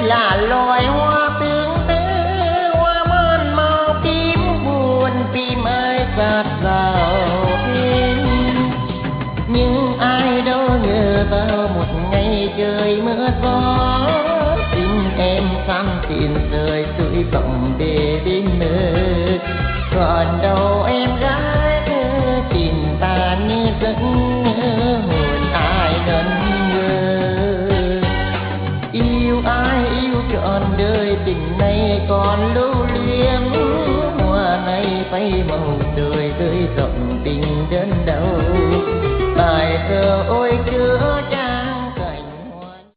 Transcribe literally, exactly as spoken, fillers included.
là loài hoa tương tư, hoa man màu tím buồn tìm ai sát vào thêm. Nhưng ai đâu ngờ vào một ngày trời mưa gió, tình em sang tiền rời tuổi vọng để đến nơi. Còn đâu em gái tình ta như giấc mơ, hồn ai ngẩn ngơ. Yêu ai yêu trọn đời, tình này còn lưu luyến. Hoa này bay màu trời rơi rộng tình đơn đau.